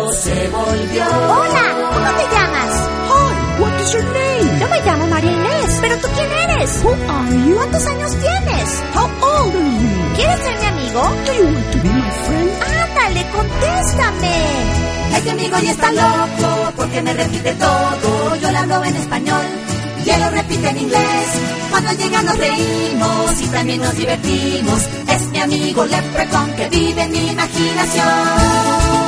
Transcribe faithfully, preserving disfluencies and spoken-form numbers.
loco se volvió. Hola, ¿cómo te llamas? Hi, what is your name? Yo me llamo María Inés. ¿Pero tú quién eres? Who are you? ¿Cuántos años tienes? How old are you? ¿Quieres ser mi amigo? Do you want to be my friend? Ándale, contéstame. Este amigo ya está loco porque me repite todo. Yo le hablo en español y él lo repite en inglés. Cuando llega nos reímos y también nos divertimos. Es mi amigo Leprechaun que vive en mi imaginación.